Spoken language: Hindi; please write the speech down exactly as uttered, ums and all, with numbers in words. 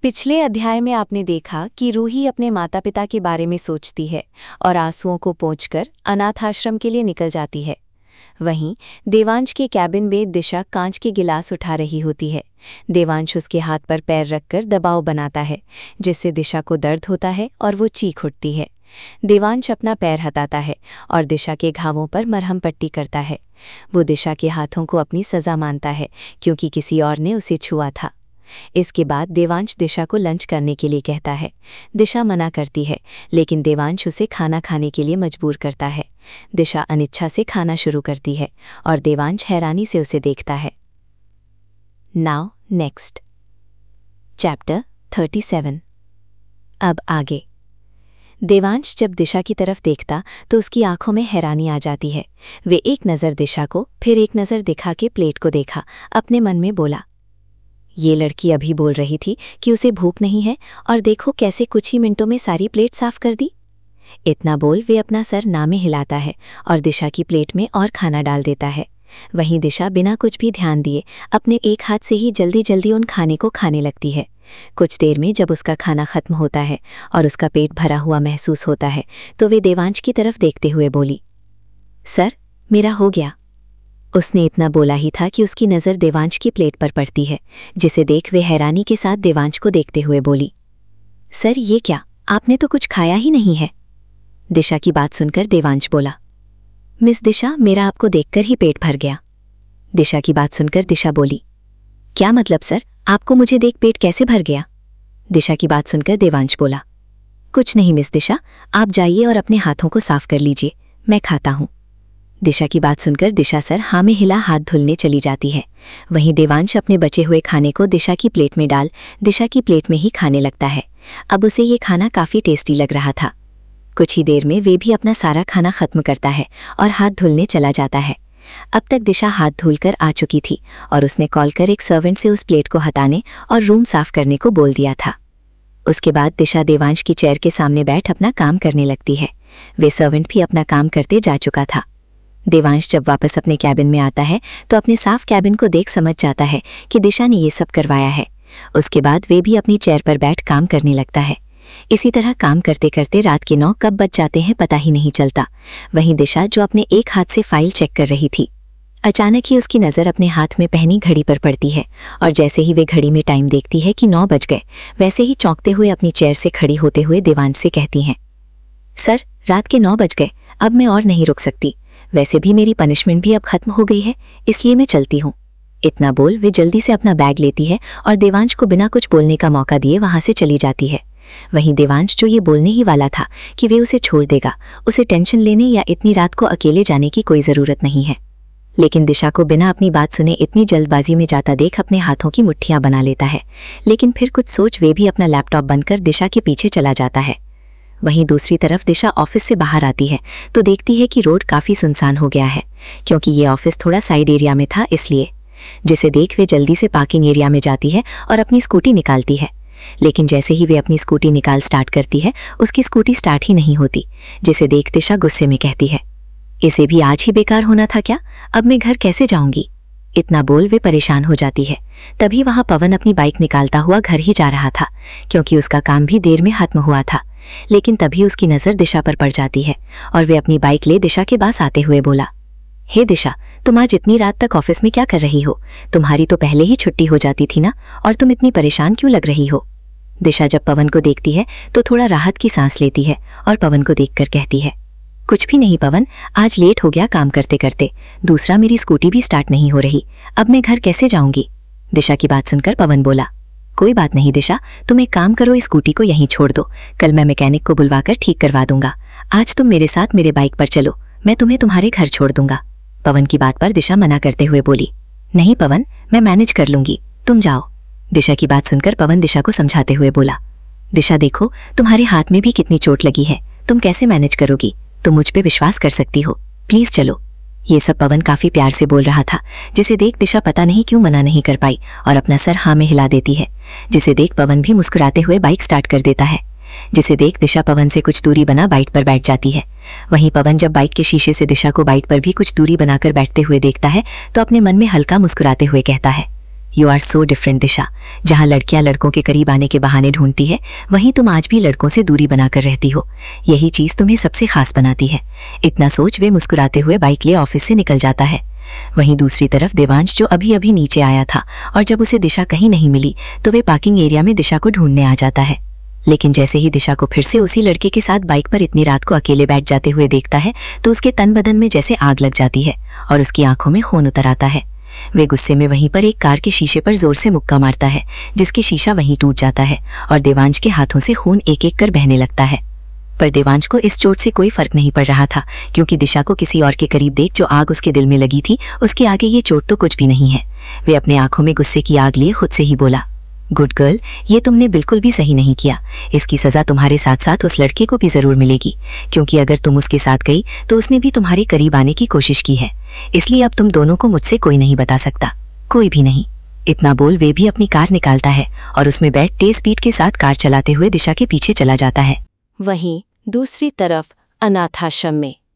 पिछले अध्याय में आपने देखा कि रूही अपने माता पिता के बारे में सोचती है और आंसुओं को पोंछकर अनाथ आश्रम के लिए निकल जाती है। वहीं देवांश के कैबिन में दिशा कांच के गिलास उठा रही होती है। देवांश उसके हाथ पर पैर रखकर दबाव बनाता है, जिससे दिशा को दर्द होता है और वो चीख उठती है। देवांश अपना पैर हटाता है और दिशा के घावों पर मरहम पट्टी करता है। वो दिशा के हाथों को अपनी सज़ा मानता है क्योंकि किसी और ने उसे छुआ था। इसके बाद देवांश दिशा को लंच करने के लिए कहता है। दिशा मना करती है, लेकिन देवांश उसे खाना खाने के लिए मजबूर करता है। दिशा अनिच्छा से खाना शुरू करती है और देवांश हैरानी से उसे देखता है। Now next chapter thirty seven. अब आगे। देवांश जब दिशा की तरफ देखता तो उसकी आंखों में हैरानी आ जाती है। वे एक नज़र दिशा को, फिर एक नज़र दिखा के प्लेट को देखा। अपने मन में बोला, ये लड़की अभी बोल रही थी कि उसे भूख नहीं है और देखो कैसे कुछ ही मिनटों में सारी प्लेट साफ कर दी। इतना बोल वे अपना सर ना में हिलाता है और दिशा की प्लेट में और खाना डाल देता है। वहीं दिशा बिना कुछ भी ध्यान दिए अपने एक हाथ से ही जल्दी जल्दी उन खाने को खाने लगती है। कुछ देर में जब उसका खाना खत्म होता है और उसका पेट भरा हुआ महसूस होता है तो वे देवांश की तरफ देखते हुए बोली, सर मेरा हो गया। उसने इतना बोला ही था कि उसकी नज़र देवांश की प्लेट पर पड़ती है, जिसे देख वे हैरानी के साथ देवांश को देखते हुए बोली, सर ये क्या, आपने तो कुछ खाया ही नहीं है। दिशा की बात सुनकर देवांश बोला, मिस दिशा मेरा आपको देखकर ही पेट भर गया। दिशा की बात सुनकर दिशा बोली, क्या मतलब सर, आपको मुझे देख पेट कैसे भर गया। दिशा की बात सुनकर देवांश बोला, कुछ नहीं मिस दिशा, आप जाइए और अपने हाथों को साफ कर लीजिए, मैं खाता हूँ। दिशा की बात सुनकर दिशा सर हाँ में हिला हाथ धुलने चली जाती है। वहीं देवांश अपने बचे हुए खाने को दिशा की प्लेट में डाल दिशा की प्लेट में ही खाने लगता है। अब उसे ये खाना काफ़ी टेस्टी लग रहा था। कुछ ही देर में वे भी अपना सारा खाना खत्म करता है और हाथ धुलने चला जाता है। अब तक दिशा हाथ धुलकर आ चुकी थी और उसने कॉल कर एक सर्वेंट से उस प्लेट को हटाने और रूम साफ करने को बोल दिया था। उसके बाद दिशा देवांश की चेयर के सामने बैठ अपना काम करने लगती है। वे सर्वेंट भी अपना काम करते जा चुका था। देवांश जब वापस अपने कैबिन में आता है तो अपने साफ कैबिन को देख समझ जाता है कि दिशा ने ये सब करवाया है। उसके बाद वे भी अपनी चेयर पर बैठ काम करने लगता है। इसी तरह काम करते करते रात के नौ कब बज जाते हैं पता ही नहीं चलता। वहीं दिशा जो अपने एक हाथ से फाइल चेक कर रही थी, अचानक ही उसकी नज़र अपने हाथ में पहनी घड़ी पर पड़ती है और जैसे ही वे घड़ी में टाइम देखती है कि नौ बज गए, वैसे ही चौंकते हुए अपनी चेयर से खड़ी होते हुए देवांश से कहती हैं, सर रात के नौ बज गए, अब मैं और नहीं रुक सकती। वैसे भी मेरी पनिशमेंट भी अब खत्म हो गई है, इसलिए मैं चलती हूँ। इतना बोल वे जल्दी से अपना बैग लेती है और देवांश को बिना कुछ बोलने का मौका दिए वहां से चली जाती है। वहीं देवांश जो ये बोलने ही वाला था कि वे उसे छोड़ देगा, उसे टेंशन लेने या इतनी रात को अकेले जाने की कोई ज़रूरत नहीं है, लेकिन दिशा को बिना अपनी बात सुने इतनी जल्दबाजी में जाता देख अपने हाथों की मुट्ठियां बना लेता है। लेकिन फिर कुछ सोच वे भी अपना लैपटॉप बंद कर दिशा के पीछे चला जाता है। वहीं दूसरी तरफ दिशा ऑफिस से बाहर आती है तो देखती है कि रोड काफ़ी सुनसान हो गया है, क्योंकि ये ऑफिस थोड़ा साइड एरिया में था इसलिए। जिसे देख वे जल्दी से पार्किंग एरिया में जाती है और अपनी स्कूटी निकालती है। लेकिन जैसे ही वे अपनी स्कूटी निकाल स्टार्ट करती है, उसकी स्कूटी स्टार्ट ही नहीं होती, जिसे देख दिशा गुस्से में कहती है, इसे भी आज ही बेकार होना था क्या, अब मैं घर कैसे जाऊंगी। इतना बोल वे परेशान हो जाती है। तभी वहां पवन अपनी बाइक निकालता हुआ घर ही जा रहा था, क्योंकि उसका काम भी देर में खत्म हुआ था। लेकिन तभी उसकी नज़र दिशा पर पड़ जाती है और वे अपनी बाइक ले दिशा के पास आते हुए बोला, हे दिशा, तुम आज इतनी रात तक ऑफिस में क्या कर रही हो? तुम्हारी तो पहले ही छुट्टी हो जाती थी ना, और तुम इतनी परेशान क्यों लग रही हो? दिशा जब पवन को देखती है तो थोड़ा राहत की सांस लेती है और पवन को देखकर कहती है, कुछ भी नहीं पवन, आज लेट हो गया काम करते करते, दूसरा मेरी स्कूटी भी स्टार्ट नहीं हो रही, अब मैं घर कैसे जाऊंगी। दिशा की बात सुनकर पवन बोला, कोई बात नहीं दिशा, तुम एक काम करो, इस स्कूटी को यहीं छोड़ दो, कल मैं मैकेनिक को बुलवाकर ठीक करवा दूंगा। आज तुम मेरे साथ मेरे बाइक पर चलो, मैं तुम्हें तुम्हारे घर छोड़ दूंगा। पवन की बात पर दिशा मना करते हुए बोली, नहीं पवन, मैं मैनेज कर लूंगी, तुम जाओ। दिशा की बात सुनकर पवन दिशा को समझाते हुए बोला, दिशा देखो, तुम्हारे हाथ में भी कितनी चोट लगी है, तुम कैसे मैनेज करोगी, तुम मुझ पे विश्वास कर सकती हो, प्लीज चलो। ये सब पवन काफी प्यार से बोल रहा था, जिसे देख दिशा पता नहीं क्यों मना नहीं कर पाई और अपना सर हाँ में हिला देती है, जिसे देख पवन भी मुस्कुराते हुए बाइक स्टार्ट कर देता है। जिसे देख दिशा पवन से कुछ दूरी बना बाइक पर बैठ जाती है। वहीं पवन जब बाइक के शीशे से दिशा को बाइक पर भी कुछ दूरी बनाकर बैठते हुए देखता है तो अपने मन में हल्का मुस्कुराते हुए कहता है, you are so different Disha. जहाँ लड़कियां लड़कों के करीब आने के बहाने ढूंढती है, वहीं तुम आज भी लड़कों से दूरी बनाकर रहती हो। यही चीज तुम्हें सबसे खास बनाती है। इतना सोच वे मुस्कुराते हुए बाइक ले ऑफिस से निकल जाता है। वहीं दूसरी तरफ देवांश, जो अभी अभी नीचे आया था और जब उसे दिशा कहीं नहीं मिली तो वे पार्किंग एरिया में दिशा को ढूंढने आ जाता है। लेकिन जैसे ही दिशा को फिर से उसी लड़के के साथ बाइक पर इतनी रात को अकेले बैठ जाते हुए देखता है तो उसके तन बदन में जैसे आग लग जाती है और उसकी आंखों में खून उतर आता है। वे गुस्से में वहीं पर एक कार के शीशे पर जोर से मुक्का मारता है, जिसके शीशा वहीं टूट जाता है और देवांश के हाथों से खून एक एक कर बहने लगता है। पर देवांश को इस चोट से कोई फर्क नहीं पड़ रहा था, क्योंकि दिशा को किसी और के करीब देख जो आग उसके दिल में लगी थी, उसके आगे ये चोट तो कुछ भी नहीं है। वे अपने आंखों में गुस्से की आग लिए खुद से ही बोला, गुड गर्ल, ये तुमने बिल्कुल भी सही नहीं किया। इसकी सजा तुम्हारे साथ साथ उस लड़के को भी जरूर मिलेगी, क्योंकि अगर तुम उसके साथ गई तो उसने भी तुम्हारे करीब आने की कोशिश की है। इसलिए अब तुम दोनों को मुझसे कोई नहीं बता सकता, कोई भी नहीं। इतना बोल वे भी अपनी कार निकालता है और उसमें बैठ तेज स्पीड के साथ कार चलाते हुए दिशा के पीछे चला जाता है। वहीं दूसरी तरफ अनाथाश्रम में